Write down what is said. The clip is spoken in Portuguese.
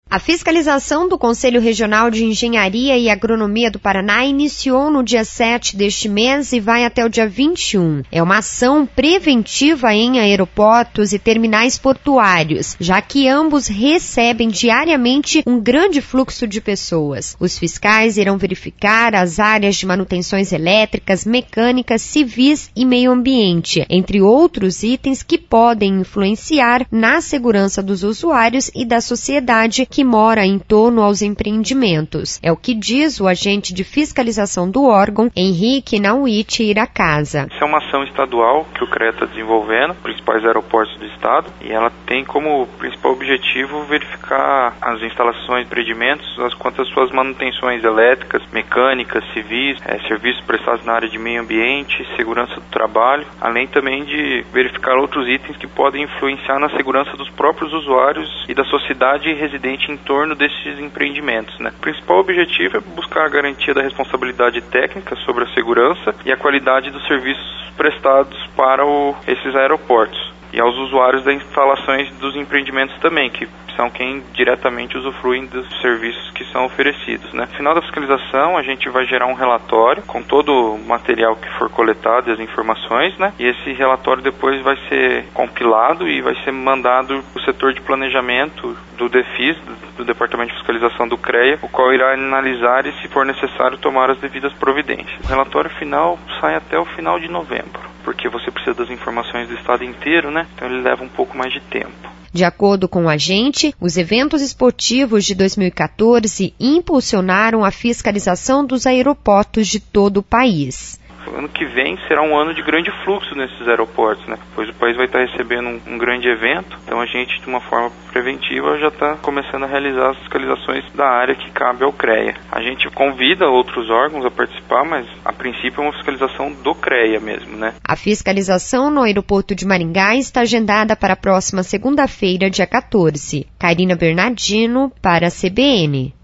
A fiscalização do Conselho Regional de Engenharia e Agronomia do Paraná iniciou no dia 7 deste mês e vai até o dia 21. É uma ação preventiva em aeroportos e terminais portuários, já que ambos recebem diariamente um grande fluxo de pessoas. Os fiscais irão verificar as áreas de manutenções elétricas, mecânicas, civis e meio ambiente, entre outros itens que podem influenciar na segurança dos usuários e da sociedade que mora em torno aos empreendimentos. É o que diz o agente de fiscalização do órgão, Henrique Nauit Iracasa. Essa é uma ação estadual que o CREA está desenvolvendo, principais aeroportos do estado, e ela tem como principal objetivo verificar as instalações, empreendimentos, quanto às suas manutenções elétricas, mecânicas, civis, serviços prestados na área de meio ambiente, segurança do trabalho, além também de verificar outros itens que podem influenciar na segurança dos próprios usuários e da sociedade residente em torno desses empreendimentos, né? O principal objetivo é buscar a garantia da responsabilidade técnica sobre a segurança e a qualidade dos serviços prestados para esses aeroportos e aos usuários das instalações dos empreendimentos também, que são quem diretamente usufruem dos serviços que são oferecidos, né? No final da fiscalização, a gente vai gerar um relatório com todo o material que for coletado e as informações, né? E esse relatório depois vai ser compilado e vai ser mandado para o setor de planejamento do DEFIS, do Departamento de Fiscalização do CREA, o qual irá analisar e, se for necessário, tomar as devidas providências. O relatório final sai até o final de novembro, porque você precisa das informações do estado inteiro, né? Então ele leva um pouco mais de tempo. De acordo com o agente, os eventos esportivos de 2014 impulsionaram a fiscalização dos aeroportos de todo o país. O ano que vem será um ano de grande fluxo nesses aeroportos, né? Pois o país vai estar recebendo um grande evento, então a gente, de uma forma preventiva, já está começando a realizar as fiscalizações da área que cabe ao CREA. A gente convida outros órgãos a participar, mas a princípio é uma fiscalização do CREA mesmo, né? A fiscalização no aeroporto de Maringá está agendada para a próxima segunda-feira, dia 14. Karina Bernardino, para a CBN.